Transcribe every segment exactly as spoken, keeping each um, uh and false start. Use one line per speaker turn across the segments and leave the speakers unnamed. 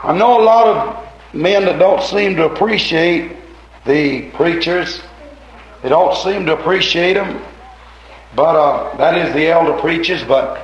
I know a lot of men that don't seem to appreciate the preachers. They don't seem to appreciate them. But uh, that is the elder preachers. But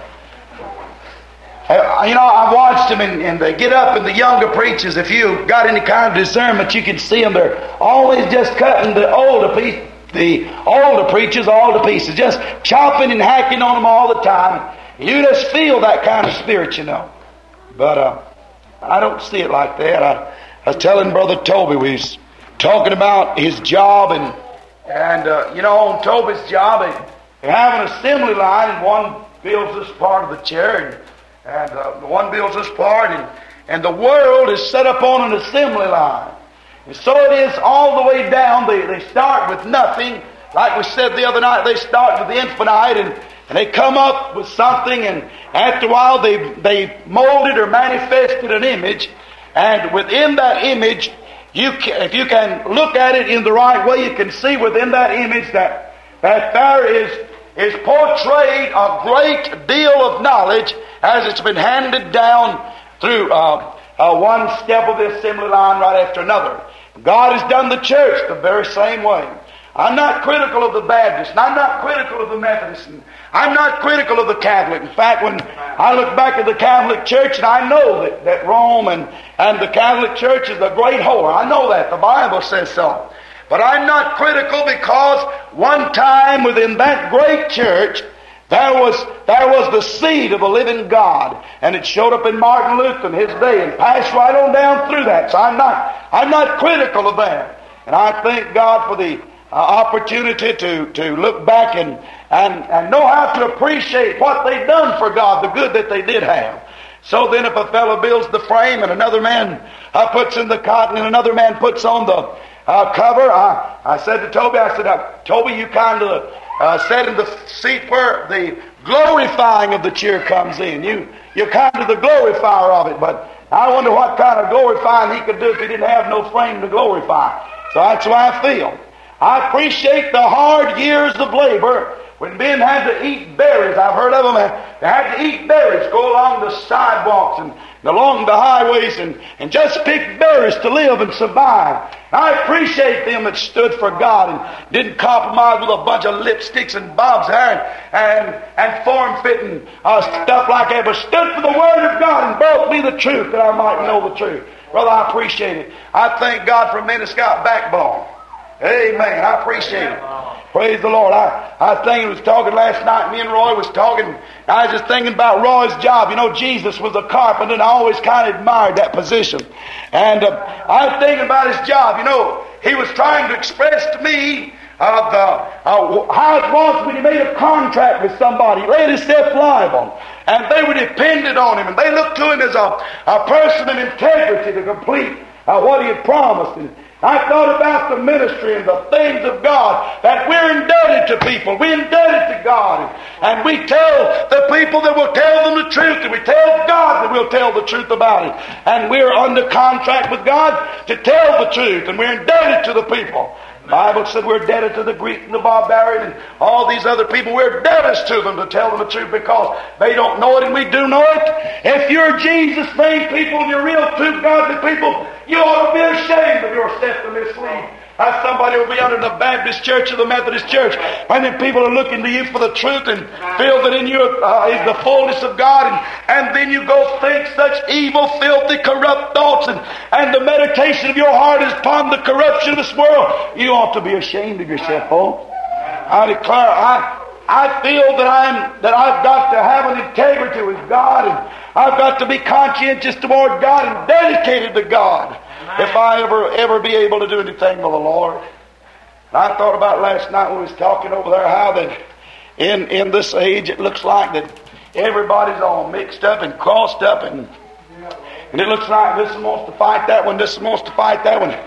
uh, you know, I've watched them, and, and they get up, and the younger preachers, if you got any kind of discernment, you can see them. They're always just cutting the older piece, the older preachers all to pieces, just chopping and hacking on them all the time. You just feel that kind of spirit, you know. But uh, I don't see it like that. I, I was telling Brother Toby, we was talking about his job, and and uh, you know, on Toby's job, they, they have an assembly line, and one builds this part of the chair, and, and uh, one builds this part, and, and the world is set up on an assembly line. And so it is all the way down. They, they start with nothing. Like we said the other night, they start with the infinite, and, and they come up with something, and after a while they, they molded or manifested an image, and within that image, you can, if you can look at it in the right way, you can see within that image that, that there is, is portrayed a great deal of knowledge as it's been handed down through uh, uh, one step of the assembly line right after another. God has done the church the very same way. I'm not critical of the Baptists, and I'm not critical of the Methodists, and I'm not critical of the Catholic. In fact, when I look back at the Catholic Church, and I know that, that Rome and, and the Catholic Church is a great whore. I know that. The Bible says so. But I'm not critical, because one time within that great church, there was, there was the seed of the living God. And it showed up in Martin Luther in his day and passed right on down through that. So I'm not, I'm not critical of that. And I thank God for the uh, opportunity to, to look back and, and, and know how to appreciate what they've done for God, the good that they did have. So then if a fellow builds the frame and another man uh, puts in the cotton and another man puts on the uh, cover, I, I said to Toby, I said, uh, Toby, you kind of uh, sat in the seat where the glorifying of the cheer comes in. You, you're kind of the glorifier of it, but I wonder what kind of glorifying he could do if he didn't have no frame to glorify. So that's the way I feel. I appreciate the hard years of labor when men had to eat berries. I've heard of them. They had to eat berries, go along the sidewalks and along the highways and, and just pick berries to live and survive. I appreciate them that stood for God and didn't compromise with a bunch of lipsticks and bob's hair and, and, and form-fitting uh, stuff like that, but stood for the Word of God and brought me the truth that I might know the truth. Brother, I appreciate it. I thank God for men that's got backbone. Amen. I appreciate it. Praise the Lord. I, I think I was talking last night, me and Roy was talking, I was just thinking about Roy's job. You know, Jesus was a carpenter, and I always kind of admired that position. And uh, I was thinking about his job. You know, he was trying to express to me uh, the, uh, how it was when he made a contract with somebody. He laid himself liable. And they were dependent on him, and they looked to him as a, a person of integrity to complete uh, what he had promised. And I thought about the ministry and the things of God, that we're indebted to people. We're indebted to God. And we tell the people that will tell them the truth, and we tell God that we'll tell the truth about it. And we're under contract with God to tell the truth, and we're indebted to the people. The Bible said we're indebted to the Greek and the barbarian and all these other people. We're debtors to them to tell them the truth, because they don't know it and we do know it. If you're Jesus-name people and you're real, true, godly people, you ought to be ashamed of yourself to mislead. As somebody will be under the Baptist church or the Methodist church, and then people are looking to you for the truth and feel that in you uh, is the fullness of God, and, and then you go think such evil, filthy, corrupt thoughts, and, and the meditation of your heart is upon the corruption of this world. You ought to be ashamed of yourself, folks. I declare, I I feel that I'm that I've got to have an integrity with God, and I've got to be conscientious toward God and dedicated to God. If I ever, ever be able to do anything for the Lord. And I thought about last night when we was talking over there how that in, in this age it looks like that everybody's all mixed up and crossed up, and, and it looks like this one wants to fight that one, this one wants to fight that one.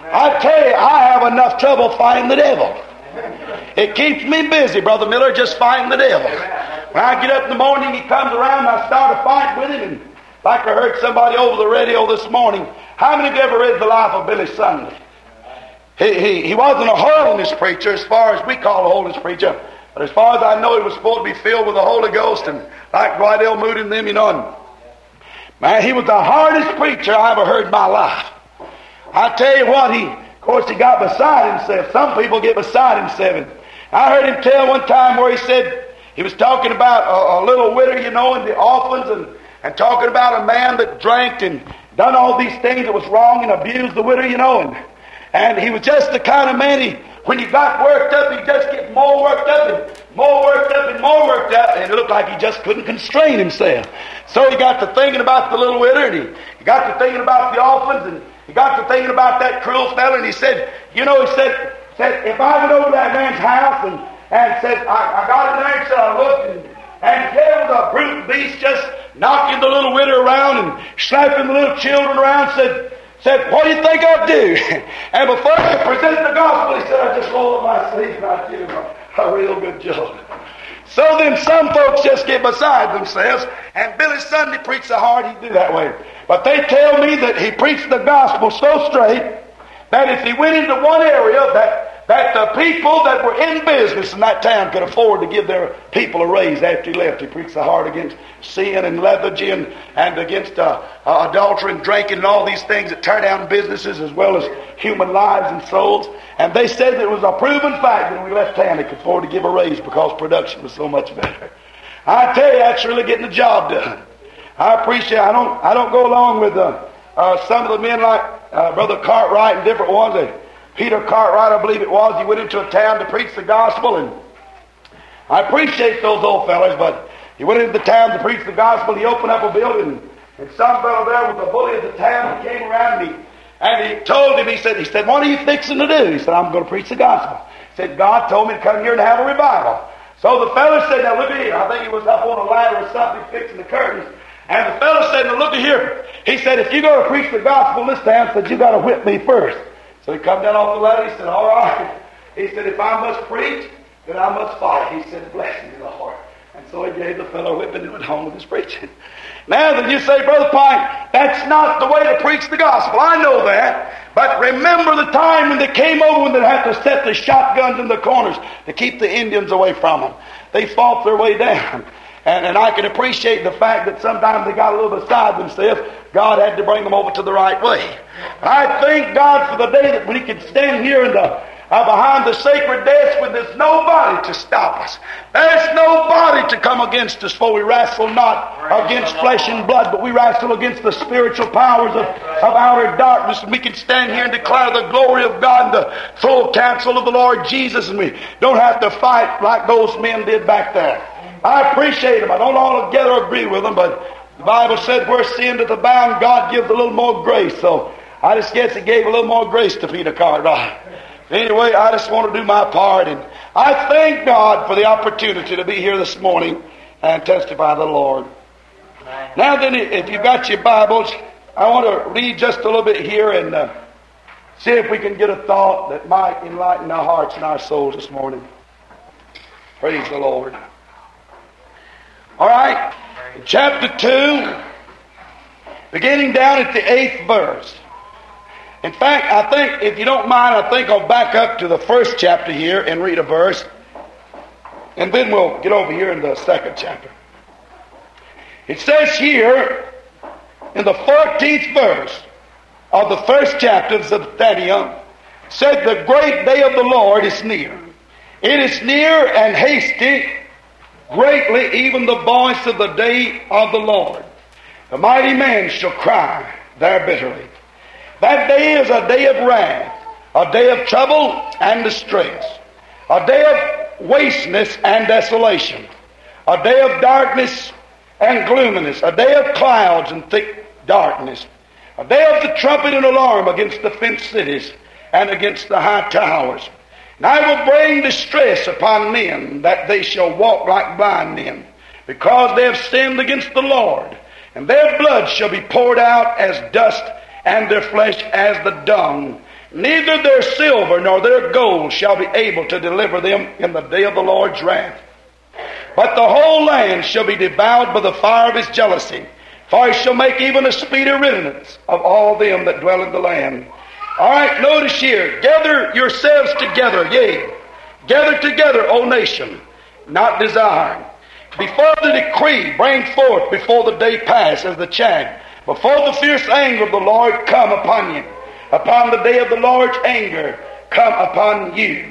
I tell you, I have enough trouble fighting the devil. It keeps me busy, Brother Miller, just fighting the devil. When I get up in the morning, he comes around and I start a fight with him, and like I heard somebody over the radio this morning, how many of you ever read the life of Billy Sunday? He, he, he wasn't a holiness preacher as far as we call a holiness preacher, but as far as I know, he was supposed to be filled with the Holy Ghost and like Dwight L. Moody and them, you know. And, Man, he was the hardest preacher I ever heard in my life. I tell you what, he, of course, he got beside himself. Some people get beside himself. And I heard him tell one time where he said, he was talking about a, a little widow, you know, and the orphans, and, and talking about a man that drank and done all these things that was wrong and abused the widow, you know, and, and he was just the kind of man, he, when he got worked up, he'd just get more worked up and more worked up and more worked up, and it looked like he just couldn't constrain himself. So he got to thinking about the little widow, and he, he got to thinking about the orphans, and he got to thinking about that cruel fellow, and he said, you know, he said, said if I went over to that man's house and, and said, I, I got in there and said, I looked, and, and there was a brute beast just knocking the little widow around and slapping the little children around, said, said, what do you think I'd do? And before he could present the gospel, he said, I just roll up my sleeve and I give him a, a real good job. So then some folks just get beside themselves, and Billy Sunday preached so hard he'd do that way. But they tell me that he preached the gospel so straight that if he went into one area that that the people that were in business in that town could afford to give their people a raise after he left. He preached so hard against sin and lethargy and, and against uh, uh, adultery and drinking and all these things that tear down businesses as well as human lives and souls. And they said that it was a proven fact that when we left town they could afford to give a raise because production was so much better. I tell you, that's really getting the job done. I appreciate. I don't. I don't go along with uh, uh, some of the men like uh, Brother Cartwright and different ones. They, Peter Cartwright, I believe it was. He went into a town to preach the gospel, and I appreciate those old fellas. But he went into the town to preach the gospel. He opened up a building, and some fellow there was the bully of the town. He came around and he and he told him. He said, "He said, what are you fixing to do?" He said, "I'm going to preach the gospel." He said, "God told me to come here and have a revival." So the fellow said, "Now look at here." I think he was up on a ladder or something fixing the curtains. And the fellow said, "Now look at here." He said, "If you're going to preach the gospel in this town," said, "you got to whip me first." So he come down off the ladder. He said, "All right." He said, "If I must preach, then I must follow." He said, "Bless me, Lord." And so he gave the fellow a whipping and went home with his preaching. Now then you say, "Brother Pike, that's not the way to preach the gospel." I know that. But remember the time when they came over when they had to set the shotguns in the corners to keep the Indians away from them. They fought their way down. And, and I can appreciate the fact that sometimes they got a little beside themselves. God had to bring them over to the right way. I thank God for the day that when He can stand here in the, uh, behind the sacred desk when there's nobody to stop us. There's nobody to come against us, for we wrestle not against flesh and blood, but we wrestle against the spiritual powers of, of outer darkness. And we can stand here and declare the glory of God and the full counsel of the Lord Jesus, and we don't have to fight like those men did back there. I appreciate them. I don't altogether agree with them, but the Bible said where sin doth abound, God gives a little more grace. So I just guess He gave a little more grace to Peter Cartwright. Anyway, I just want to do my part, and I thank God for the opportunity to be here this morning and testify to the Lord. Now then, if you've got your Bibles, I want to read just a little bit here and uh, see if we can get a thought that might enlighten our hearts and our souls this morning. Praise the Lord. All right, chapter two, beginning down at the eighth verse. In fact, I think, if you don't mind, I think I'll back up to the first chapter here and read a verse. And then we'll get over here in the second chapter. It says here, in the fourteenth verse of the first chapter of Zephaniah, said, "The great day of the Lord is near. It is near and hasty, greatly even the voice of the day of the Lord. The mighty man shall cry there bitterly. That day is a day of wrath, a day of trouble and distress, a day of wasteness and desolation, a day of darkness and gloominess, a day of clouds and thick darkness, a day of the trumpet and alarm against the fenced cities and against the high towers. And I will bring distress upon men, that they shall walk like blind men, because they have sinned against the Lord. And their blood shall be poured out as dust, and their flesh as the dung. Neither their silver nor their gold shall be able to deliver them in the day of the Lord's wrath. But the whole land shall be devoured by the fire of His jealousy, for He shall make even a speedy riddance of all them that dwell in the land." All right, notice here, "Gather yourselves together, yea, gather together, O nation, not desire. Before the decree, bring forth before the day pass as the chaff, before the fierce anger of the Lord come upon you, upon the day of the Lord's anger come upon you.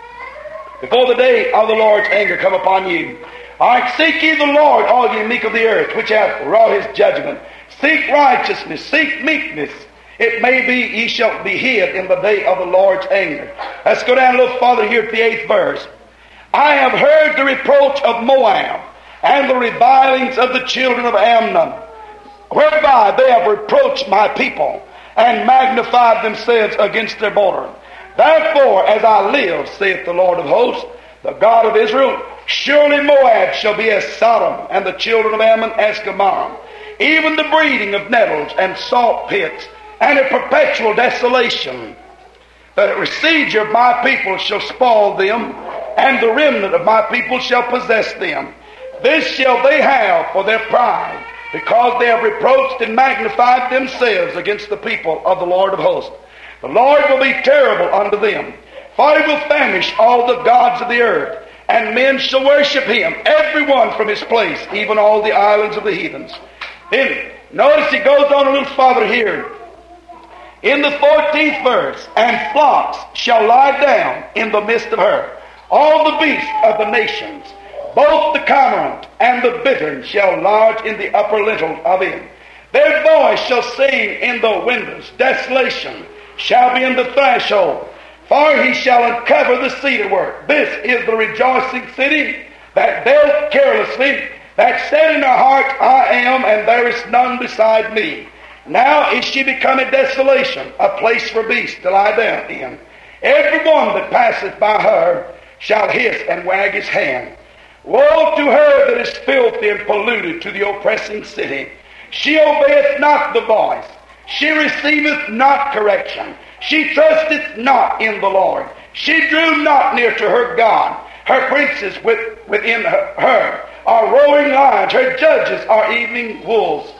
Before the day of the Lord's anger come upon you. All right, seek ye the Lord, all ye meek of the earth, which hath wrought his judgment. Seek righteousness, seek meekness. It may be ye shall be hid in the day of the Lord's anger. Let's go down a little farther here to the eighth verse. I have heard the reproach of Moab, and the revilings of the children of Ammon, whereby they have reproached my people, and magnified themselves against their border. Therefore, as I live, saith the Lord of hosts, the God of Israel, surely Moab shall be as Sodom, and the children of Ammon as Gomorrah, even the breeding of nettles and salt pits, and a perpetual desolation. The receiver of my people shall spoil them, and the remnant of my people shall possess them. This shall they have for their pride, because they have reproached and magnified themselves against the people of the Lord of hosts. The Lord will be terrible unto them, for he will famish all the gods of the earth, and men shall worship him, every one from his place, even all the islands of the heathens. Then, notice he goes on a little farther here. In the fourteenth verse, and flocks shall lie down in the midst of her, all the beasts of the nations, both the cormorant and the bittern shall lodge in the upper lintel of it. Their voice shall sing in the windows, desolation shall be in the threshold, for he shall uncover the cedar work. This is the rejoicing city that dealt carelessly, that said in her heart, I am, and there is none beside me. Now is she become a desolation, a place for beasts to lie down in. Every one that passeth by her shall hiss and wag his hand. Woe to her that is filthy and polluted, to the oppressing city. She obeyeth not the voice. She receiveth not correction. She trusteth not in the Lord. She drew not near to her God. Her princes with, within her, her are roaring lions. Her judges are evening wolves.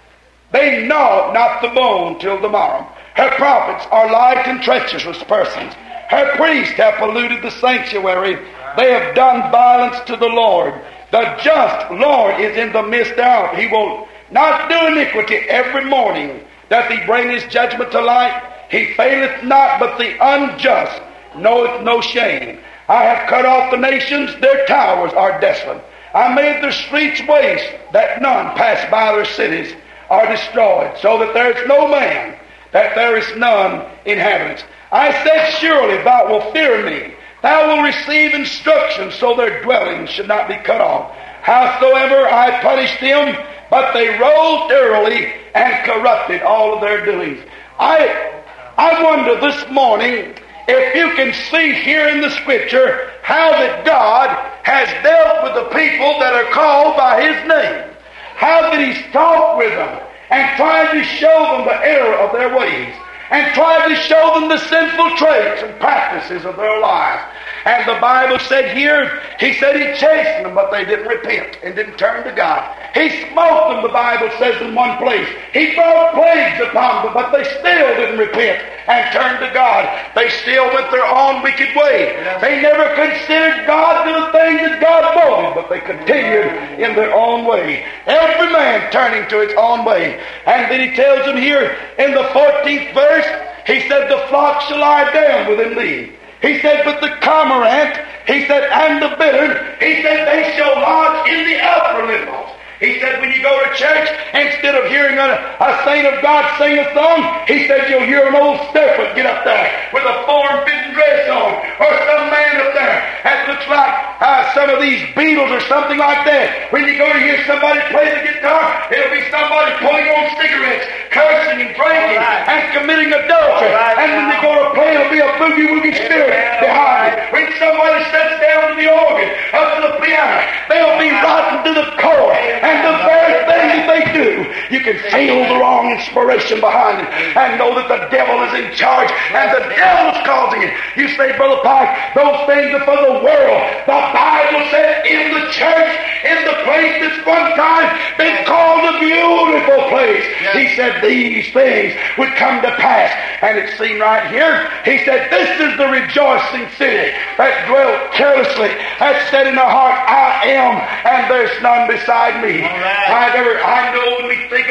They gnaw not the bone till the morrow. Her prophets are light and treacherous persons. Her priests have polluted the sanctuary. They have done violence to the Lord. The just Lord is in the midst thereof. He will not do iniquity. Every morning doth he bring his judgment to light. He faileth not, but the unjust knoweth no shame. I have cut off the nations, their towers are desolate. I made their streets waste, that none pass by their cities are destroyed, so that there is no man, that there is none inhabitants. I said, surely thou wilt fear me. Thou wilt receive instruction, so their dwellings should not be cut off. Howsoever I punished them, but they rose early and corrupted all of their doings. I, I wonder this morning if you can see here in the Scripture how that God has dealt with the people that are called by His name. How that He's talked with them and tried to show them the error of their ways, and tried to show them the sinful traits and practices of their lives. And the Bible said here, He said He chastened them, but they didn't repent and didn't turn to God. He smote them, the Bible says in one place. He brought plagues upon them, but they still didn't repent and turn to God. They still went their own wicked way. They never considered God to the things that God wanted, but they continued in their own way. Every man turning to his own way. And then He tells them here in the fourteenth verse, He said, the flock shall lie down within thee. He said, but the cormorant, He said, and the bittern, He said, they shall lodge in the upper lintels. He said, when you go to church, instead of hearing a, a saint of God sing a song, He said, you'll hear an old stepper get up there with a form-fitting dress on, or some man up there that looks like uh, some of these Beatles or something like that. When you go to hear somebody play the guitar, it'll be somebody pulling on cigarettes, cursing and drinking, right, and committing adultery. Right, and when they go to play, it'll be a boogie-woogie spirit behind it. When somebody sits down to the organ, up to the piano, they'll be rotten to the core. And the very thing that they do, you can feel the wrong inspiration behind it and know that the devil is in charge and the devil's causing it. You say, Brother Pike, those things are for the world. The Bible said in the church, in the place that's one time been called a beautiful place, yes, He said these things would come to pass. And it's seen right here. He said, this is the rejoicing city that dwelt carelessly, that said in her heart, I am, and there's none beside me. Right. I, never, I know when we think about that,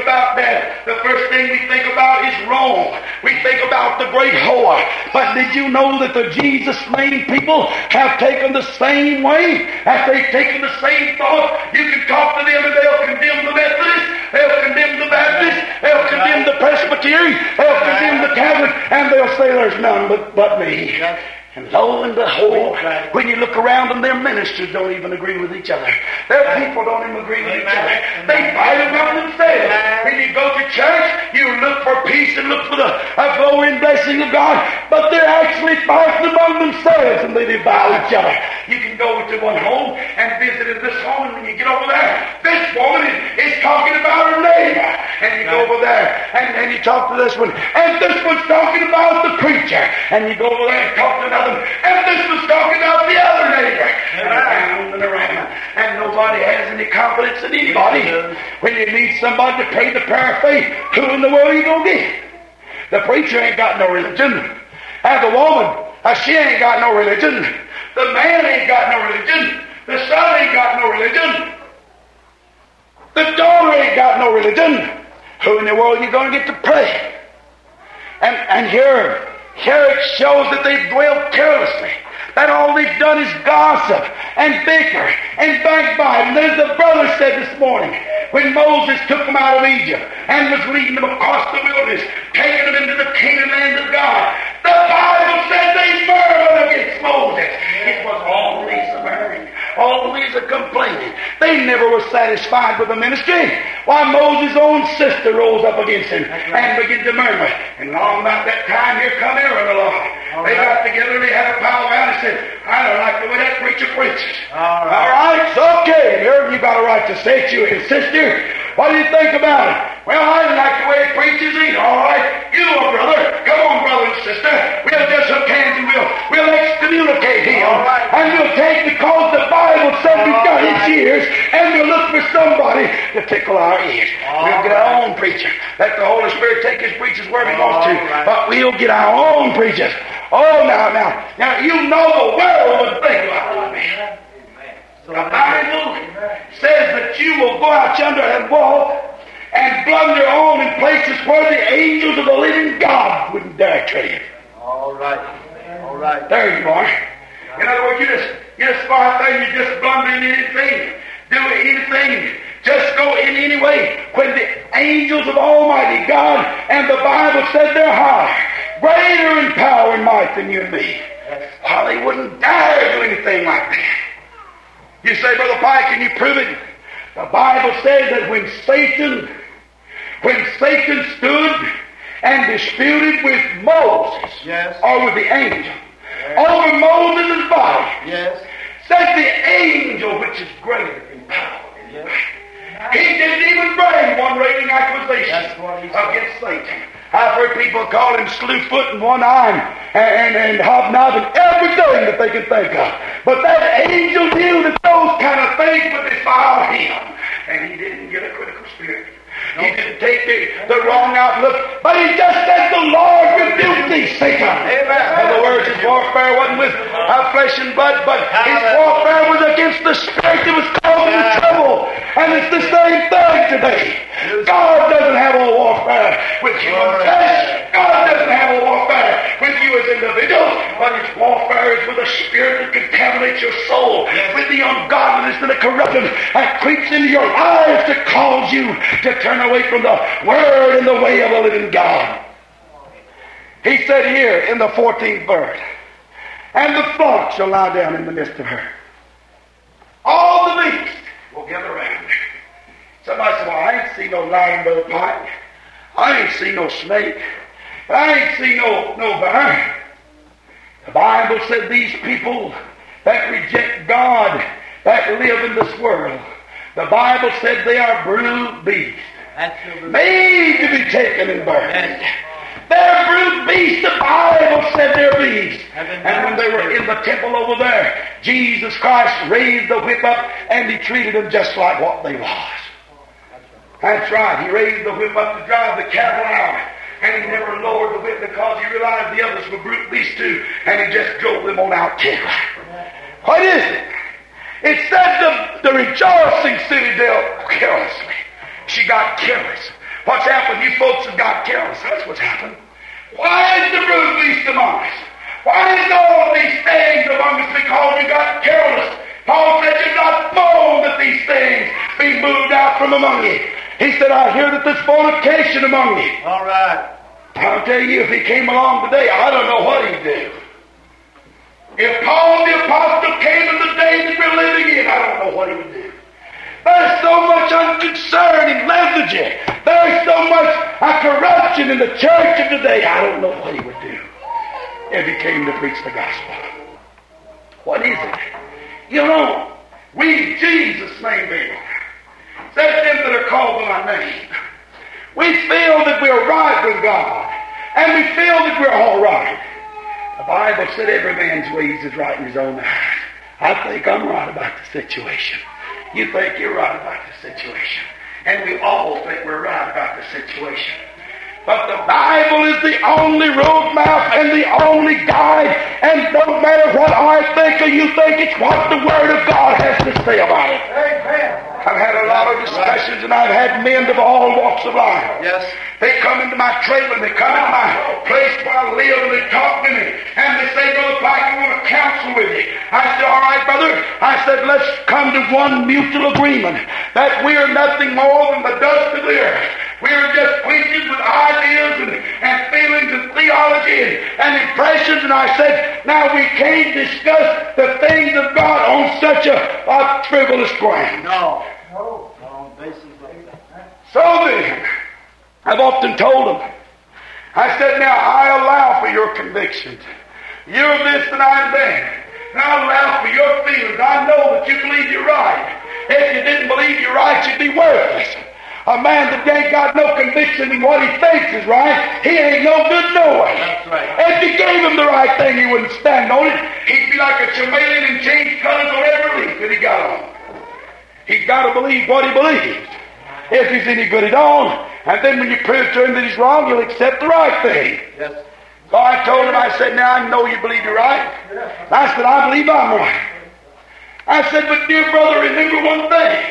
that, the first thing we think about is Rome. We think about the great whore. But did you know that the Jesus-name people have taken the same way? Have they taken the same thought? You can talk to them and they'll condemn the Methodists, they'll condemn the Baptists, they'll condemn the Presbyterian, they'll condemn the Catholic, and they'll say there's none but, but me. And lo and behold, when you look around them, their ministers don't even agree with each other. Their people don't even agree with each other. They fight among themselves. When you go to church, you look for peace and look for the uh, glory and blessing of God, but they're actually fighting among themselves and they devour each other. You can go to one home and visit in this home, and when you get over there, this woman is, is talking about her neighbor. And you go over there and, and you talk to this one, and this one's talking about the preacher. And you go over there and talk to another, and this was talking about the other neighbor. And around and around. And nobody has any confidence in anybody. When you need somebody to pray the prayer of faith, who in the world are you going to get? The preacher ain't got no religion. And the woman, uh, she ain't got no religion. The man ain't got no religion. The son ain't got no religion. The daughter ain't got no religion. Who in the world are you going to get to pray? And, and here, here it shows that they've dwelled carelessly. That all they've done is gossip and bicker and backbite. And as the brother said this morning, when Moses took them out of Egypt and was leading them across the wilderness, taking them into the Canaan land of God, the Bible said they murmured against Moses. It was always a murmuring, always a complaining. They never were satisfied with the ministry. Why, Moses' own sister rose up against him and began to murmur. And long about that time, here come Aaron along. All they right. got together and they had a powwow and said, I don't like the way that preacher preaches. All right, All right it's okay. Aaron, you got a right to say it, you his sister. What do you think about it? Well, I don't like the way he preaches either. All right, you are brother. Come on, brother and sister. We'll just hook hands and we'll, we'll excommunicate him. All right. And we'll take because the Bible said we've got his ears, and we'll look for somebody to tickle our ears. All we'll get our own preacher. Let the Holy Spirit take his preachers where he wants to. Right. But we'll get our own preachers. Oh, now, now, now, you know the world would think about it. The Bible says that you will go out yonder and walk and blunder on in places where the angels of the living God wouldn't dare tread you.
All right. All right.
There you are. In other words, you just, you just go out there and you just blunder in anything, do anything, just go in any way. When the angels of Almighty God and the Bible said they're higher, greater in power and might than you and me, well, they wouldn't dare do anything like that. You say, Brother Pike, can you prove it? The Bible says that when Satan, when Satan stood and disputed with Moses,
yes.
or with the angel, yes. over Moses' body,
yes.
says the angel which is greater in power.
Yes.
He didn't even bring one railing accusation against Satan. I've heard people call him slewfoot and one-eyed and, and, and hobnobbing everything that they can think of. But that angel knew that those kind of things would defile him. And he didn't get a critical spirit. He didn't take the, the wrong outlook, but he just said, the Lord rebuke thee, Satan.
Amen.
In other words, his warfare wasn't with uh, flesh and blood, but his warfare was against the spirit that was causing him trouble. And it's the same thing today. God doesn't have a warfare with human flesh. God doesn't have a warfare with you as individuals, but his warfare is with a spirit that contaminates your soul, with the ungodliness and the corruption that creeps into your lives to cause you to turn away from the Word and the way of the living God. He said here in the fourteenth verse, and the flock shall lie down in the midst of her. All the beasts will gather around her. Somebody said, well, I ain't seen no lion, Brother Pike. I ain't seen no snake. I ain't seen no, no bear. The Bible said these people that reject God, that live in this world, the Bible said they are brute beasts, made to be taken and burned. They're brute beasts. The Bible said they're beasts. And when they were in the temple over there, Jesus Christ raised the whip up and he treated them just like what they was. That's right. He raised the whip up to drive the cattle out. And he never lowered the whip because he realized the others were brute beasts too. And he just drove them on out too. What is it? It said the, the rejoicing city dealt carelessly. She got careless. What's happened? You folks have got careless. That's what's happened. Why is the brood least among us? Why is all these things among us? Because you got careless. Paul said, "Do not moan that these things be moved out from among you." He said, "I hear that there's fornication among you."
All right.
I'll tell you, if he came along today, I don't know what he'd do. If Paul the Apostle came in the day that we're living in, I don't know what he would do. There's so much unconcern and lethargy. There's so much uh, corruption in the church of today. I don't know what he would do if he came to preach the gospel. What is it? You know, we Jesus' name people, said them that are called by my name. We feel that we're right with God, and we feel that we're all right. The Bible said every man's ways is right in his own eyes. I think I'm right about the situation. You think you're right about the situation. And we all think we're right about the situation. But the Bible is the only roadmap and the only guide. And no matter what I think or you think, it's what the Word of God has to say about it.
Amen.
I've had a lot of discussions, and I've had men of all walks of life.
Yes.
They come into my trailer, and they come into my place where I live, and they talk to me. And they say, "Brother Pike, I want to counsel with you." I said, "All right, brother." I said, "Let's come to one mutual agreement that we are nothing more than the dust of the earth. We are just creatures with ideas and, and feelings and theology and, and impressions." And I said, "Now we can't discuss the things of God on such a, a frivolous ground."
No. No. No. Basis like that.
So then, I've often told them, I said, "Now I allow for your convictions. You're this and I'm that. And I allow for your feelings. I know that you believe you're right. If you didn't believe you're right, you'd be worthless. A man that ain't got no conviction in what he thinks is right, he ain't no good no way."
That's right.
If you gave him the right thing, he wouldn't stand on it. He'd be like a chameleon and change colors on every leaf that he got on. He's got to believe what he believes. If he's any good at all, and then when you prove to him that he's wrong, he'll accept the right thing.
Yes.
So I told him, I said, "Now I know you believe you're right." I said, "I believe I'm right." I said, "But dear brother, remember one thing."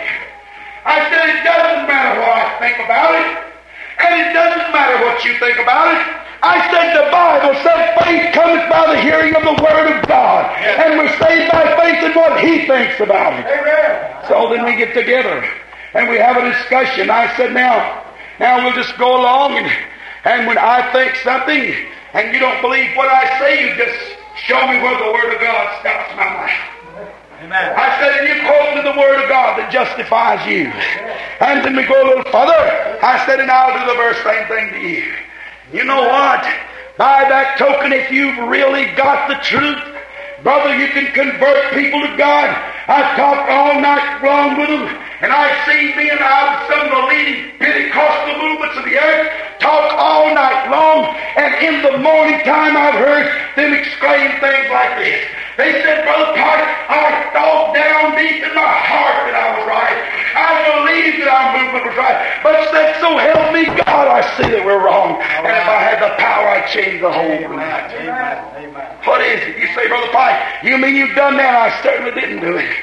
I said, "It doesn't matter what I think about it, and it doesn't matter what you think about it." I said, "The Bible said faith cometh by the hearing of the Word of God, and we're saved by faith in what He thinks about it."
Amen.
So then we get together, and we have a discussion. I said, now, now we'll just go along, and, and when I think something, and you don't believe what I say, you just show me where the Word of God stops my mouth.
Amen.
I said, and you quote to the Word of God that justifies you. And then we go a little further. I said, and I'll do the very same thing to you. You know what? By that token, if you've really got the truth, brother, you can convert people to God. I've talked all night long with them, and I've seen men out of some of the leading Pentecostal movements of the earth talk all night long, and in the morning time I've heard them exclaim things like this. They said, "Brother Pike, I thought down deep in my heart that I was right. I believed that our movement was right. But said, so help me God, I see that we're wrong. And if I had the power, I'd change the whole movement."
Amen. Amen.
What is it? You say, "Brother Pike, you mean you've done that?" I certainly didn't do it.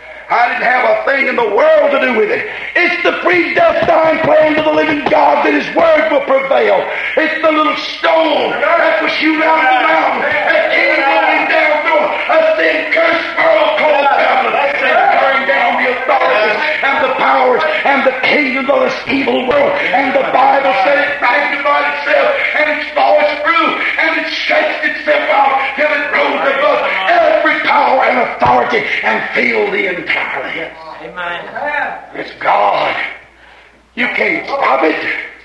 I didn't have a thing in the world to do with it. It's the predestined plan of the living God that His Word will prevail. It's the little stone that was shoot out of the mountain that came rolling down through a sin cursed world called Babylon, tearing down the authorities and the powers and the kingdoms of this evil world. And the Bible said it magnified itself, and its voice grew, and it stretched itself out till it rose above every power and authority and filled the entire.
Amen.
It's God. You can't stop it.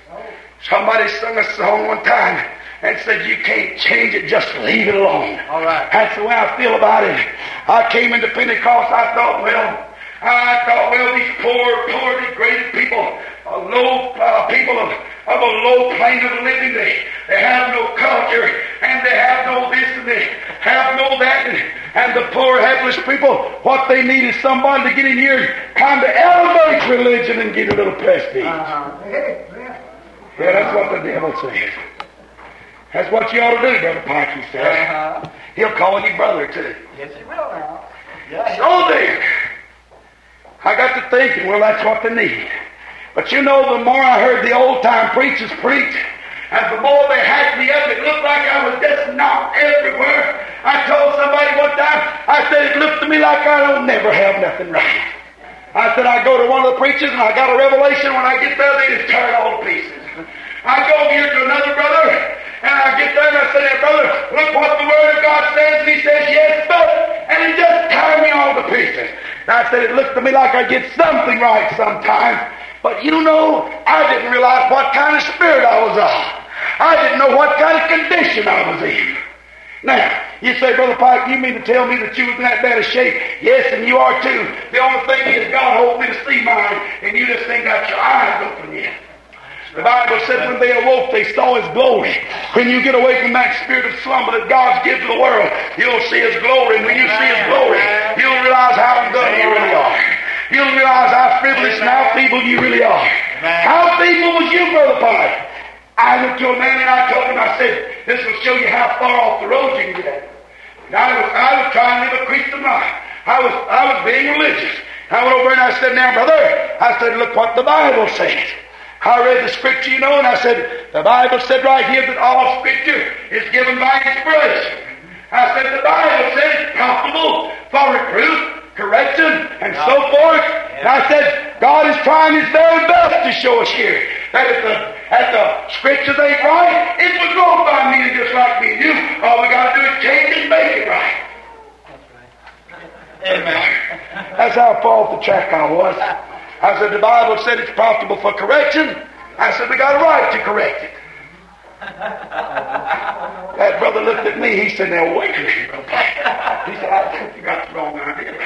Somebody sung a song one time and said, "You can't change it, just leave it alone."
All right.
That's the way I feel about it. I came into Pentecost, I thought, well, I thought, well, these poor, poor, degraded people, uh, low uh, people of, of a low plane of living, they, they have no culture, and they have no this, and they have no that, and, and the poor, helpless people, what they need is somebody to get in here and kind of elevate religion and get a little prestige.
Uh-huh.
Yeah, that's what the devil says. That's what you ought to do, Brother Pike, he said.
Uh-huh.
He'll call you brother, too.
Yes, he will now. Yeah.
So then, I got to thinking, well, that's what they need. But you know, the more I heard the old-time preachers preach, and the more they hacked me up, it looked like I was just knocked everywhere. I told somebody one time, I said, it looked to me like I don't never have nothing right. I said, I go to one of the preachers and I got a revelation. When I get there, they just tear it all to pieces. I go here to another brother, and I get there and I say, hey, brother, look what the Word of God says. And he says, yes, but, and he just tear me all to pieces. And I said, it looked to me like I get something right sometimes. But you know, I didn't realize what kind of spirit I was on. I didn't know what kind of condition I was in. Now, you say, Brother Pike, you mean to tell me that you was in that bad of shape? Yes, and you are too. The only thing is God hold me to see mine, and you just ain't got your eyes open yet. The Bible said when they awoke, they saw His glory. When you get away from that spirit of slumber that God's given to the world, you'll see His glory. And when you see His glory, you'll realize how undone you really are. You'll realize how frivolous and how feeble you really are. How feeble was you, Brother Pike? I went to a man and I told him, I said, this will show you how far off the road you can get. And I was, I was trying to live a Christian life. I was, I was being religious. I went over and I said, now, brother, I said, look what the Bible says. I read the scripture, you know, and I said, the Bible said right here that all scripture is given by inspiration. I said, the Bible says it's profitable for reproof, correction, and so forth. And I said, God is trying His very best to show us here that if the, if the scriptures ain't right, it will glorify me just like me and you. All we got to do is change it and make it right. Amen. That's how far off the track I was. I said, the Bible said it's profitable for correction. I said, we got a right to correct it. That brother looked at me. He said, now wait a minute, brother. He said, I think you got the wrong idea.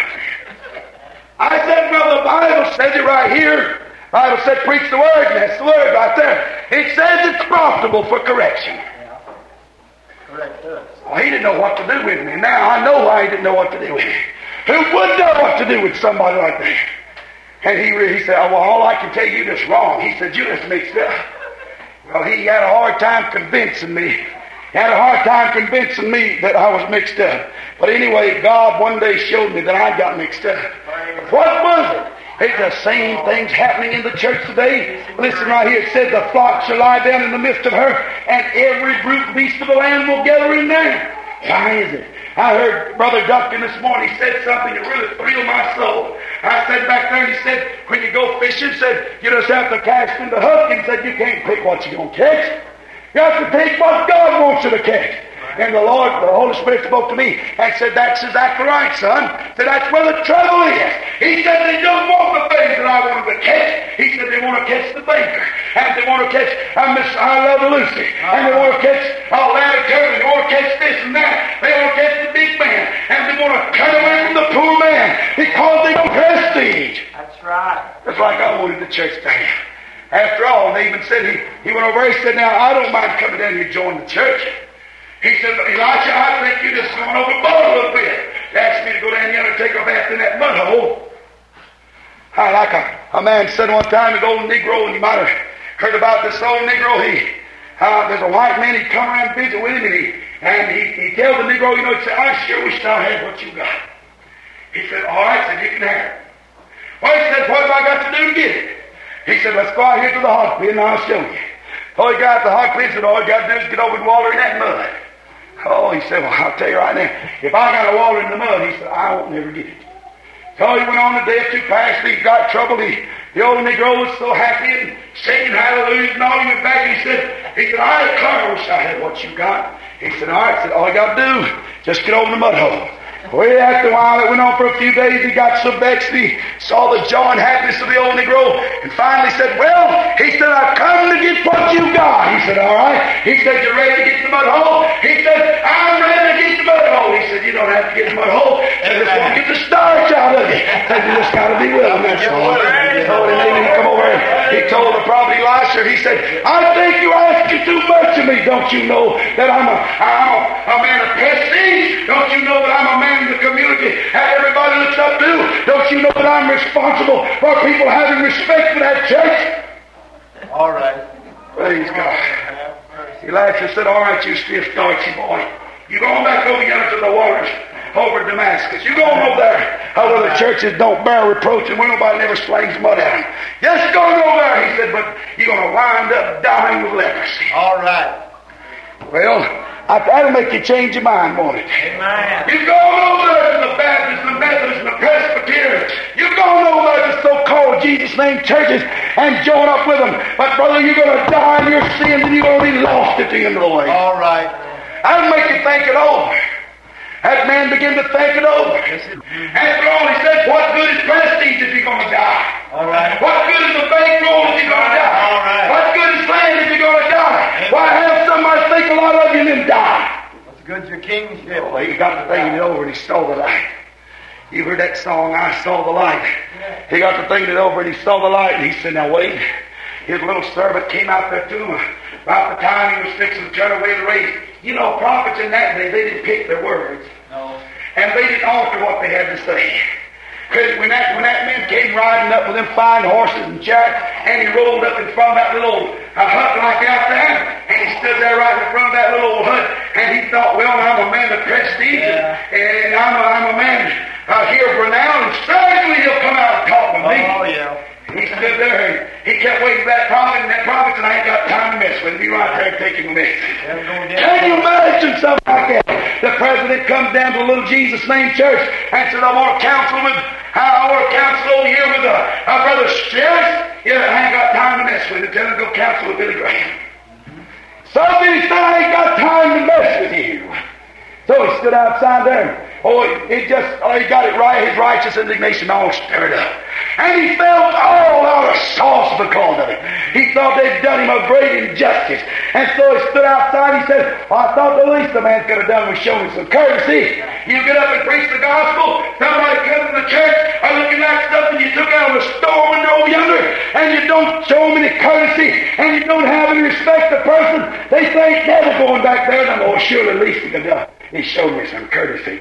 I said, brother, the Bible says it right here. The Bible said, preach the Word, and that's the Word right there. It says it's profitable for correction.
Yeah. Correct us.
Well, he didn't know what to do with me. Now I know why he didn't know what to do with me. Who would know what to do with somebody like that? And he, he said, well, all I can tell you is wrong. He said, you just mixed up. Well, he had a hard time convincing me. He had a hard time convincing me that I was mixed up. But anyway, God one day showed me that I got mixed up. What was it? It's the same things happening in the church today. Listen right here. It says the flock shall lie down in the midst of her, and every brute beast of the land will gather in there. Why is it? I heard Brother Duncan this morning. He said something that really thrilled my soul. I said back there, and he said, when you go fishing, said, you just have to cast in the hook. And said, you can't pick what you're going to catch. You have to take what God wants you to catch. And the Lord, the Holy Spirit spoke to me and said, that's exactly right, son. Said, that's where the trouble is. He said, they don't want the things that I want them to catch. He said, they want to catch the baker. And they want to catch, I miss, I love Lucy. And they want to catch, oh, Larry Turner. They want to catch this and that. They want to catch the big man. And they want to cut away from the poor man because they don't prestige.
That's right.
Just like I wanted the church to have. After all, they even said, he, he went over, he said, now, I don't mind coming down here and join the church. He said, Elisha, I think you're just going overboard a little bit. They asked me to go down here and take a bath in that mud hole. I like a, a man said one time, an old Negro, and you might have heard about this old Negro. He, uh, there's a white man, he'd come around and visit with him, and he, and he, he tells the Negro, you know, he said, I sure wish I had what you got. He said, all right, said, you can have it. Well, he said, what have I got to do to get it? He said, let's go out here to the hog pen and I'll show you. So he got the hog pen, said, all you got to do is get over and water in that mud. Oh, he said, well, I'll tell you right now, if I got to water in the mud, he said, I won't never get it. So he went on the day or two past, he got trouble. He, the old Negro was so happy and singing hallelujah and all. He went back and he said, he said, I declare, I wish I had what you got. He said, all right, said, all you got to do, just get over the mud hole. Well, after a while, it went on for a few days. He got so vexed. He saw the joy and happiness of the old Negro. And finally said, well, he said, I've come to get what you got. He said, all right. He said, you ready to get the mud hole? He said, I'm ready to get the mud hole. He said, you don't have to get the mud hole. You just want to get the starch out of it. He said, you just got to be willing. That's all. So then he come over and he told the prophet Elisha, he said, I think you're asking too much of me. Don't you know that I'm a, I'm a, a man of prestige? Don't you know that I'm a man in the community that everybody looks up to? Don't you know that I'm responsible for people having respect for that church?
All right.
Praise God. Elisha said, all right, you stiff starchy boy. You go on back over yonder to the waters. over Damascus. You go on over there uh, where the churches don't bear reproach and where nobody never slings mud at them. Just go on over there, he said, but you're going to wind up dying of leprosy.
All right.
Well, I, that'll make you change your mind, won't it?
Amen.
You go on over there to the Baptists, the Methodists, and the Presbyterians. You go on over there to so-called Jesus name churches and join up with them. But brother, you're going to die in your sins and you're going to be lost at the end of the way.
All right.
That'll make you think it over. That man began to think it over. After all, he said, what good is prestige if you're going to die?
All right.
What good is a bankroll if you're going to die?
All right.
What good is land if you're going to die? Why have somebody think a lot of you and then die?
What's good is your kingship?
Well, he got to thinking it over and he saw the light. You heard that song, I Saw the Light. He got to thinking it over and he saw the light and he said, now wait. His little servant came out there to him about the time he was fixing to turn away the race. You know, prophets in that day, they didn't pick their words.
No.
And they didn't alter what they had to say. Because when that, when that man came riding up with them fine horses and chariots, and he rolled up in front of that little uh, hut like out there, and he stood there right in front of that little old hut, and he thought, well, I'm a man of prestige,
Yeah.
and I'm a, I'm a man uh, here for now, and certainly he'll come out and talk with me.
Oh, yeah.
He stood there and he kept waiting for that prophet, and that prophet said, I ain't got time to mess with him. Be right there and take him a message. Can you imagine something like that? The president comes down to the little Jesus name church and said, I want to counsel with, I want to counsel over here with uh, our brother Sheriff. Yeah, I ain't got time to mess with him. Tell him to go counsel with Billy Graham. Somebody said, I ain't got time to mess with you. So he stood outside there. Oh, it just, oh, he got it right, his righteous indignation all stirred up. And he felt all out of sauce because of it. He thought they'd done him a great injustice. And so he stood outside, he said, well, I thought the least the man could have done was show him some courtesy. You get up and preach the gospel, somebody comes to the church, are looking like something you took out of a store window over yonder, and you don't show them any courtesy, and you don't have any respect for the person, they think never going back there, and I'm, oh, surely the least he could have done. He showed me some courtesy.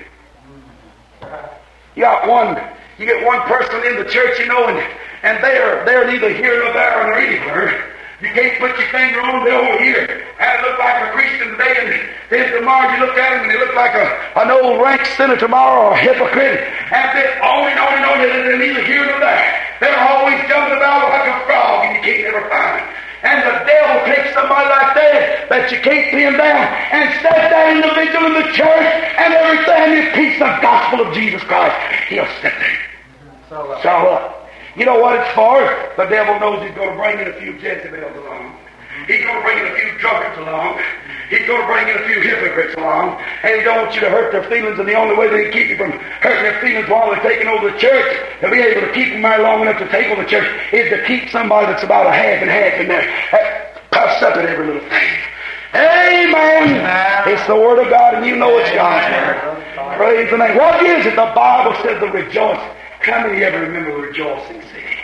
You got one, you get one person in the church, you know, and, and they're, they're neither here nor there nor anywhere. You can't put your finger on them, they're over here. And it look like a Christian today, and then tomorrow you look at them and they look like a, an old rank sinner tomorrow, or a hypocrite. And then on and on and on, they're neither here nor there. They're always jumping about like a frog, and you can't never find them. And the devil takes somebody like that, that you can't pin down, and set that individual in the church, and every time you preach the gospel of Jesus Christ, he'll sit there. So up. So up. You know what it's for? The devil knows he's going to bring in a few Jezebels along. He's going to bring in a few drunkards along. He's going to bring in a few hypocrites along. And he don't want you to hurt their feelings, and the only way they can keep you from hurting their feelings while they're taking over the church, to be able to keep them there long enough to take over the church, is to keep somebody that's about a half and half in there, that puffs up at every little thing. Amen. Amen. It's the Word of God, and you know it's God's Word. Praise the name. What is it? The Bible says the rejoice. How many ever remember the rejoicing city?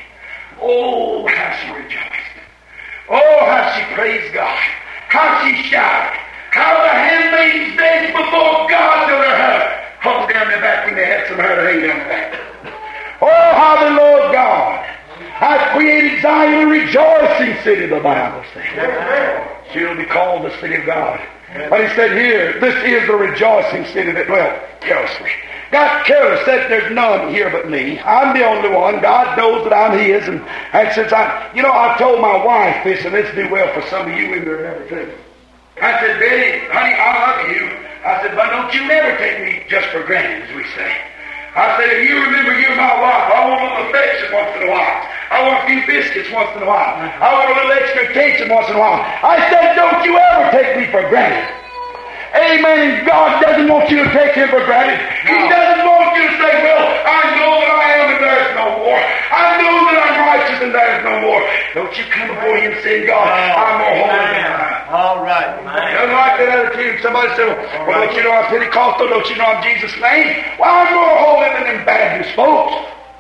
Oh, how she rejoiced. Oh, how she praised God. How she shouted. How the handmaidens danced before God till their hair hung down their back when they had some hair to hang down their back. Oh, how the Lord God hath created Zion a rejoicing city, the Bible says. She'll be called the city of God. But he said here, this is the rejoicing city that dwelt carelessly. Got careless, said there's none here but me. I'm the only one. God knows that I'm His. And, and since I, you know, I told my wife this, and this do well for some of you women and everything. I said, Betty, honey, I love you. I said, but don't you never take me just for granted, as we say. I said, if you remember you're my wife, I want a little affection once in a while. I want a few biscuits once in a while. I want a little extra attention once in a while. I said, don't you ever take me for granted. Amen. And God doesn't want you to take Him for granted. He doesn't want you to say, well, I know that I am and there's no more. I know that I'm righteous and there's no more. Don't you come before Him saying, God, I'm more holy than I am.
All right.
Doesn't like that attitude. Somebody said, well, well, don't you know I'm Pentecostal? Don't you know I'm Jesus' name? Well, I'm more holy than them Baptist folks.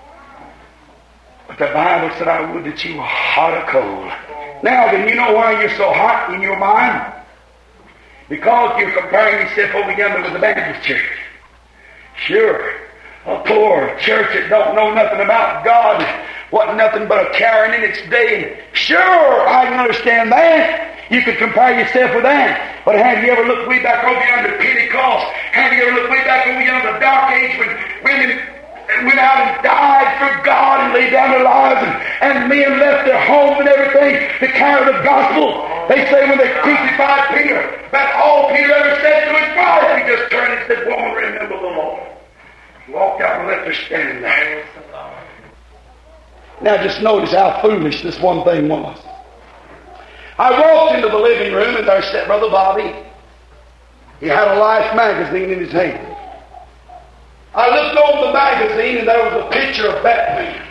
But the Bible said, I would that you were hot or cold. Now, then, you know why you're so hot in your mind? Because you're comparing yourself over yonder with the Baptist church. Sure, a poor church that don't know nothing about God, wasn't nothing but a Karen in its day. Sure, I can understand that. You could compare yourself with that. But have you ever looked way back over yonder Pentecost? Have you ever looked way back over yonder dark age when women went out and died for God and laid down their lives, and, and men left their home and everything to carry the gospel? They say when they crucified Peter, that all Peter ever said to his wife, he just turned and said, "Woman, remember the Lord." He walked out and left her standing there. Now just notice how foolish this one thing was. I walked into the living room and there sat Brother Bobby. He had a Life magazine in his hand. I looked over the magazine and there was a picture of Batman.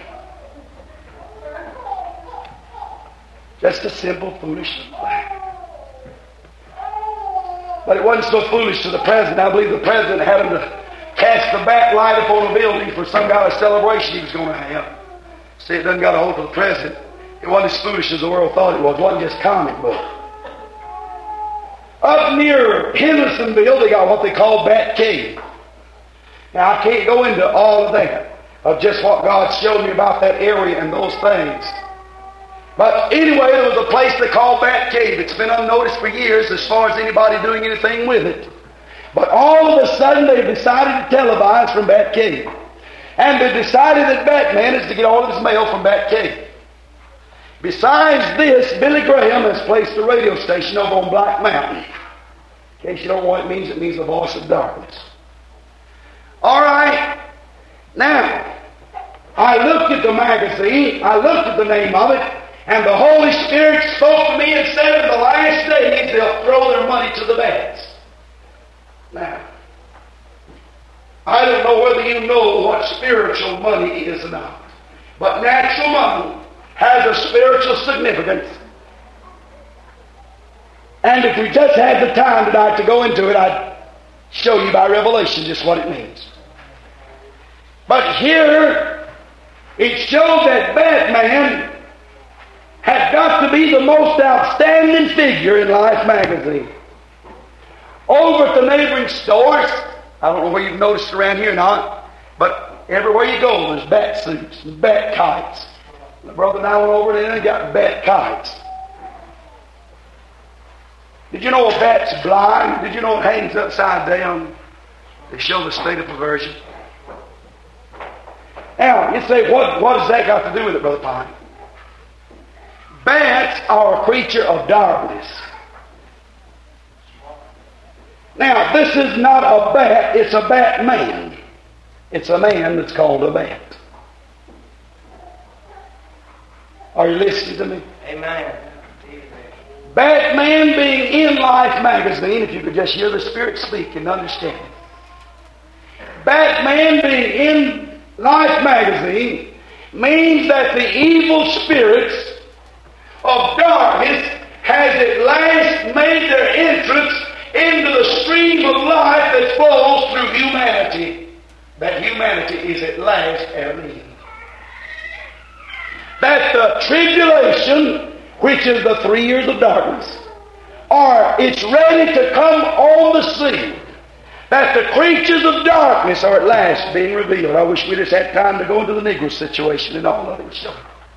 Just a simple, foolish thing. But it wasn't so foolish to the president. I believe the president had him to cast the bat light upon a building for some kind of celebration he was going to have. See, it doesn't got a hold of the president. It wasn't as foolish as the world thought it was. It wasn't just comic book. Up near Hendersonville, they got what they call Bat Cave. Now, I can't go into all of that, of just what God showed me about that area and those things. But anyway, there was a place they call Bat Cave. It's been unnoticed for years as far as anybody doing anything with it. But all of a sudden, they decided to televise from Bat Cave. And they decided that Batman is to get all of his mail from Bat Cave. Besides this, Billy Graham has placed a radio station over on Black Mountain. In case you don't know what it means, it means the voice of darkness. All right. Now, I looked at the magazine, I looked at the name of it, and the Holy Spirit spoke to me and said in the last days they'll throw their money to the bats. Now, I don't know whether you know what spiritual money is or not, but natural money has a spiritual significance. And if we just had the time tonight to go into it, I'd show you by revelation just what it means. But here, it shows that Batman had got to be the most outstanding figure in Life magazine. Over at the neighboring stores, I don't know where you've noticed around here or not, but everywhere you go, there's bat suits and bat kites. My brother and I went over there and got bat kites. Did you know a bat's blind? Did you know it hangs upside down? They show the state of perversion. Now, you say, what, what has that got to do with it, Brother Pine? Bats are a creature of darkness. Now, this is not a bat, it's a Batman. It's a man that's called a bat. Are you listening to me?
Amen.
Batman being in Life magazine, if you could just hear the Spirit speak and understand. Batman being in Life magazine means that the evil spirits of darkness has at last made their entrance into the stream of life that flows through humanity. That humanity is at last at an end. That the tribulation, which is the three years of darkness, or it's ready to come on the scene. That the creatures of darkness are at last being revealed. I wish we just had time to go into the Negro situation and all of it. So.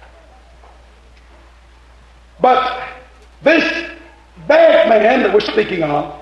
But this Batman that we're speaking of,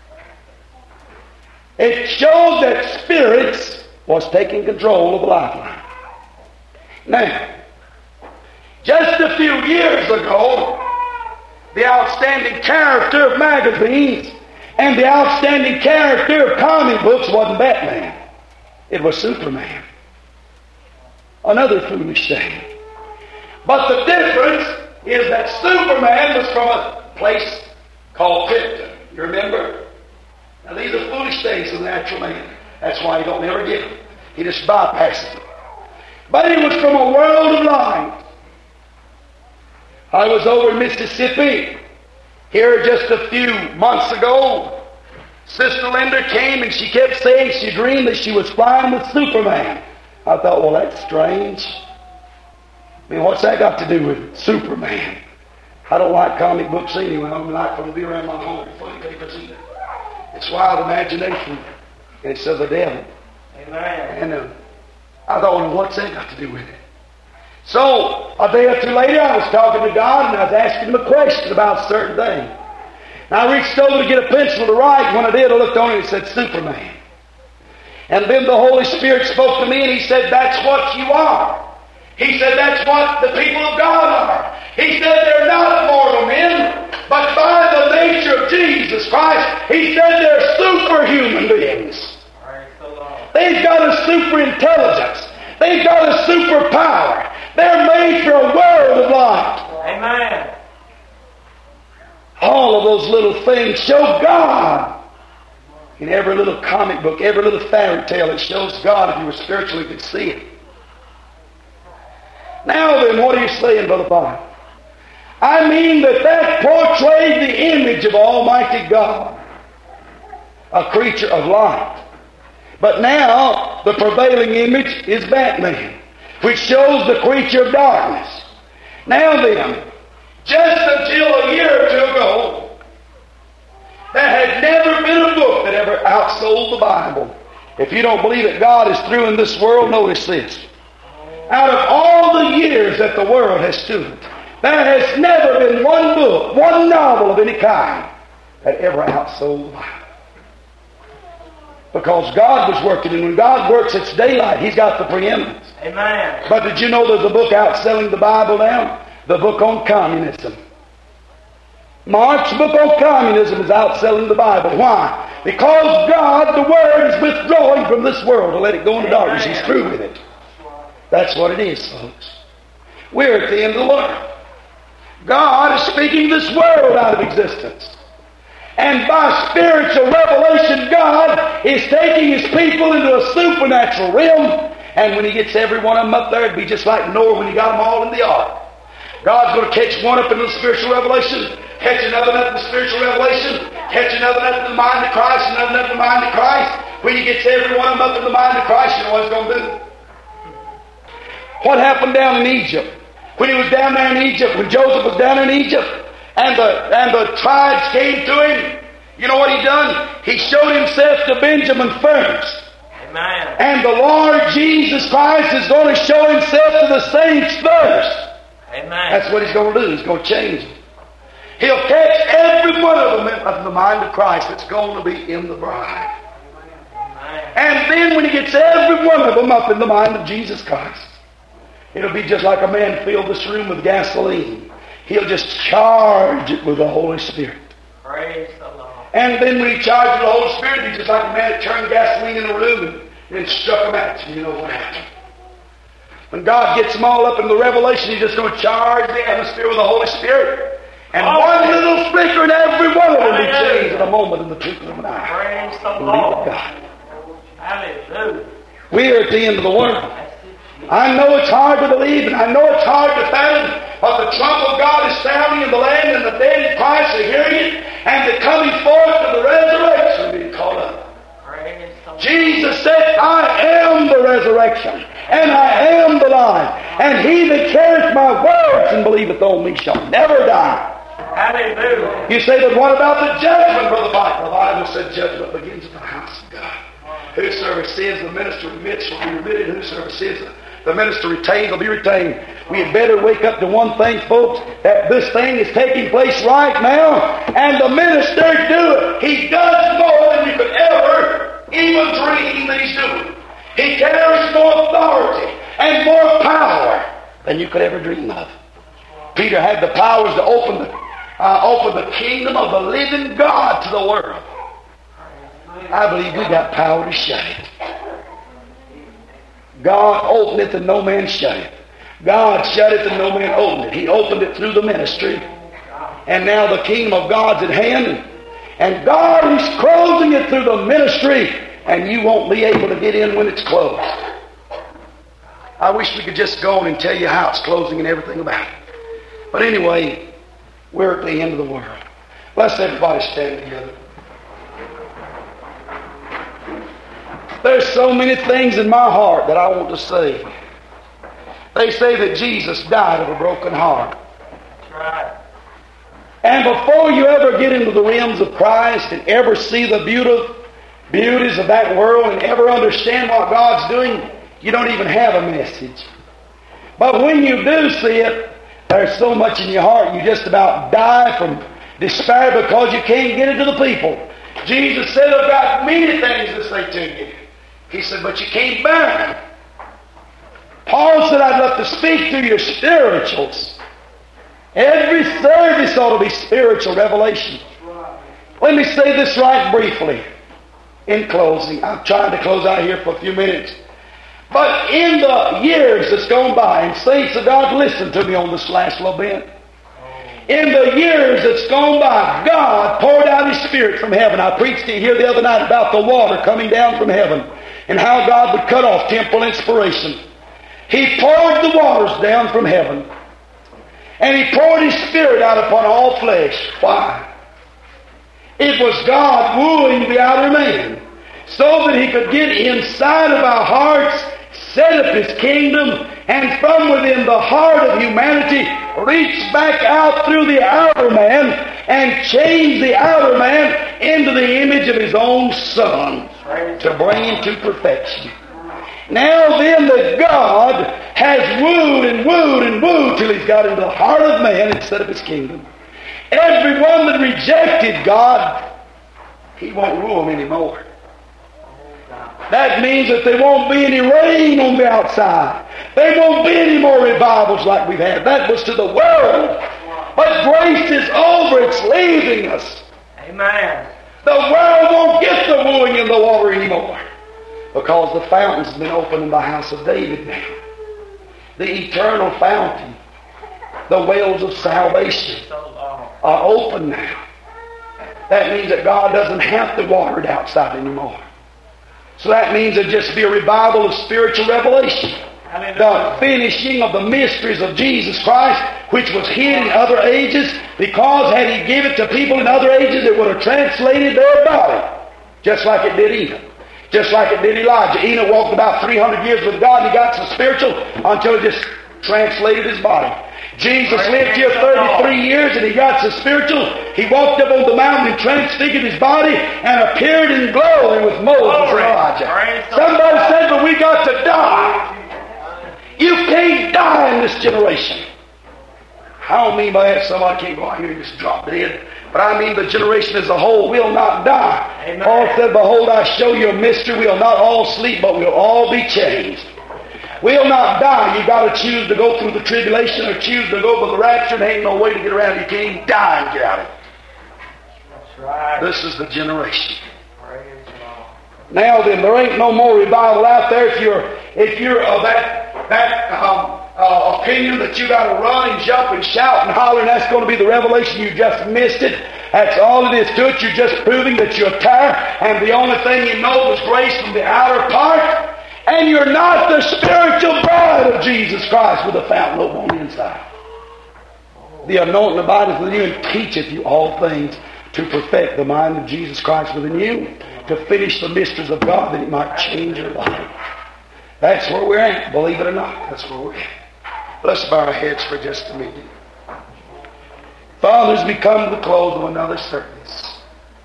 it shows that spirits was taking control of the lifeline. Now, just a few years ago, the outstanding character of magazines and the outstanding character of comic books wasn't Batman. It was Superman. Another foolish thing. But the difference is that Superman was from a place called Krypton. You remember? Now these are foolish things of the natural man. That's why he don't never get them. He just bypasses them. But he was from a world of light. I was over in Mississippi here just a few months ago. Sister Linda came and she kept saying she dreamed that she was flying with Superman. I thought, well, that's strange. I mean, what's that got to do with Superman? I don't like comic books anyway. I don't like them to be around my home. Funny papers either. It's wild imagination. And it's of the devil.
Amen.
And uh, I thought, well, what's that got to do with it? So, a day or two later, I was talking to God and I was asking him a question about a certain thing. And I reached over to get a pencil to write. When I did, I looked on it and it said Superman. And then the Holy Spirit spoke to me and He said, that's what you are. He said, that's what the people of God are. He said, they're not mortal men, but by the nature of Jesus Christ, He said they're superhuman beings. They've got a super intelligence. They've got a superpower. They're made for a world of light.
Amen.
All of those little things show God. In every little comic book, every little fairy tale, it shows God. If you were spiritual, you could see it. Now then, what are you saying, Brother Bob? I mean that that portrayed the image of Almighty God, a creature of light. But now, the prevailing image is Batman, which shows the creature of darkness. Now then, just until a year or two ago, there had never been a book that ever outsold the Bible. If you don't believe that God is through in this world, notice this. Out of all the years that the world has stood, there has never been one book, one novel of any kind that ever outsold the Bible. Because God was working, and when God works, it's daylight. He's got the preeminence.
Amen.
But did you know there's a book outselling the Bible now? The book on communism. Mark's book on communism is outselling the Bible. Why? Because God, the Word, is withdrawing from this world to let it go into darkness. He's through with it. That's what it is, folks. We're at the end of the world. God is speaking this world out of existence. And by spiritual revelation, God is taking His people into a supernatural realm. And when He gets every one of them up there, it'd be just like Noah when He got them all in the ark. God's going to catch one up in the spiritual revelation, catch another up in the spiritual revelation, catch another up in the mind of Christ, another up in the mind of Christ. When He gets every one of them up in the mind of Christ, you know what He's going to do? What happened down in Egypt? When He was down there in Egypt, when Joseph was down in Egypt, and the, and the tribes came to him, you know what He done? He showed Himself to Benjamin first.
Amen.
And the Lord Jesus Christ is going to show Himself to the saints first.
Amen.
That's what He's going to do. He's going to change them. He'll catch every one of them in the mind of Christ that's going to be in the bride.
Amen.
And then when He gets every one of them up in the mind of Jesus Christ, it'll be just like a man filled this room with gasoline. He'll just charge it with the Holy Spirit.
Praise the Lord.
And then when He charges the Holy Spirit, He's just like a man that turned gasoline in a room and then struck a match. And you know what happened. When God gets them all up in the revelation, He's just going to charge the atmosphere with the Holy Spirit. And
oh,
one little flicker and every one of them will be changed in a moment in the twinkling of an eye.
Praise the
Believe
Lord.
God.
Hallelujah.
We're at the end of the world. I know it's hard to believe, and I know it's hard to fathom, but the trump of God is sounding in the land, and the dead in Christ are hearing it, and the coming forth of the resurrection being called up. Jesus said, I am the resurrection, and I am the life, and he that carrieth my words and believeth on me shall never die.
Hallelujah.
You say, but what about the judgment, Brother Bible? The Bible said judgment begins at the house of God. Whosoever sins the minister remits shall be remitted. Whosoever sins the minister retains will be retained. We had better wake up to one thing, folks, that this thing is taking place right now, and the minister do it. He does more than you could ever even dream that he's doing. He carries more authority and more power than you could ever dream of. Peter had the powers to open the, uh, open the kingdom of the living God to the world. I believe we got power to shut it. God opened it and no man shut it. God shut it and no man opened it. He opened it through the ministry. And now the kingdom of God's at hand. And God is closing it through the ministry. And you won't be able to get in when it's closed. I wish we could just go on and tell you how it's closing and everything about it. But anyway, we're at the end of the world. Let's everybody stand together. There's so many things in my heart that I want to say. They say that Jesus died of a broken heart.
That's right.
And before you ever get into the realms of Christ and ever see the beauty, beauties of that world and ever understand what God's doing, you don't even have a message. But when you do see it, there's so much in your heart you just about die from Despair because you can't get it to the people. Jesus said, I've got many things to say to you. He said, but you can't bear them. Paul said, I'd love to speak to your spirituals. Every service ought to be spiritual revelation. Let me say this right briefly in closing. I'm trying to close out here for a few minutes. But in the years that's gone by, and saints of God, listen to me on this last little bit. In the years that's gone by, God poured out His Spirit from heaven. I preached to you here the other night about the water coming down from heaven and how God would cut off temporal inspiration. He poured the waters down from heaven, and He poured His Spirit out upon all flesh. Why? It was God wooing the outer man so that He could get inside of our hearts, set up His kingdom, and from within the heart of humanity reach back out through the outer man and change the outer man into the image of His own Son to bring him to perfection. Now then that God has wooed and wooed and wooed till He's got into the heart of man and set up His kingdom. Everyone that rejected God, He won't woo them anymore. That means that there won't be any rain on the outside. There won't be any more revivals like we've had. That was to the world. But grace is over. It's leaving us.
Amen.
The world won't get the wooing in the water anymore, because the fountain's been opened in the house of David now. The eternal fountain, the wells of salvation are open now. That means that God doesn't have to water it outside anymore. So that means there'll just be a revival of spiritual revelation. The finishing of the mysteries of Jesus Christ, which was hid in other ages, because had He given it to people in other ages, it would have translated their body, just like it did Enoch. Just like it did Elijah. Enoch walked about three hundred years with God, and he got so spiritual until it just translated his body. Jesus lived here thirty-three years, and he got so spiritual, he walked up on the mountain and transfigured his body and appeared in glory with Moses and Elijah. Somebody said, but we got to die. You can't die in this generation. I don't mean by that somebody can't go out here and just drop dead. But I mean the generation as a whole will not die. Amen. Paul said, behold, I show you a mystery. We'll not all sleep, but we'll all be changed. We'll not die. You've got to choose to go through the tribulation or choose to go by the rapture. There ain't no way to get around it. You can't even die and get out of it.
That's right.
This is the generation. Now then, there ain't no more revival out there if you're if you're of that that um, uh, opinion that you got to run and jump and shout and holler, and that's going to be the revelation. You just missed it. That's all it is to it. You're just proving that you're tired, and the only thing you know was grace from the outer part, and you're not the spiritual bride of Jesus Christ with a fountain open on the inside. The anointing abideth within you and teacheth you all things to perfect the mind of Jesus Christ within you, to finish the mysteries of God, that He might change your life. That's where we're at, believe it or not. That's where we're at. Let's bow our heads for just a minute. Fathers, we come to the close of another service.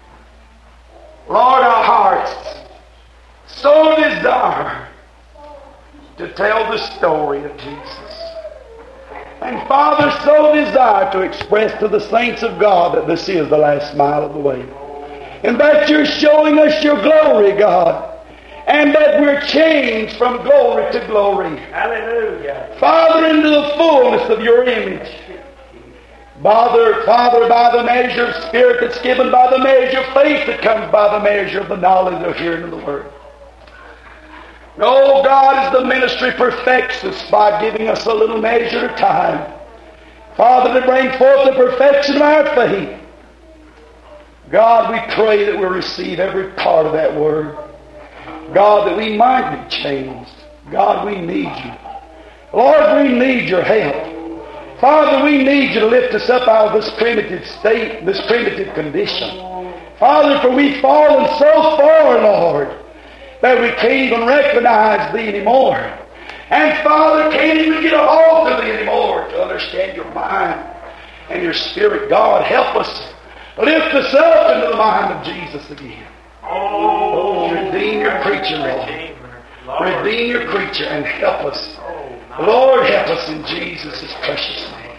Lord, our hearts so desire to tell the story of Jesus. And Father, so desire to express to the saints of God that this is the last mile of the way. And that you're showing us your glory, God. And that we're changed from glory to glory.
Hallelujah.
Father, into the fullness of your image. Father, Father, by the measure of Spirit that's given, by the measure of faith that comes by the measure of the knowledge of hearing of the Word. Oh, God, as the ministry perfects us by giving us a little measure of time. Father, to bring forth the perfection of our faith. God, we pray that we'll receive every part of that Word. God, that we might be changed. God, we need you. Lord, we need your help. Father, we need you to lift us up out of this primitive state, this primitive condition. Father, for we've fallen so far, Lord, that we can't even recognize Thee anymore. And Father, can't even get a hold of Thee anymore to understand your mind and your Spirit. God, help us. Lift us up into the mind of Jesus again. Oh, redeem your creature, Lord. Redeem your creature and help us. Lord, help us in Jesus' precious name.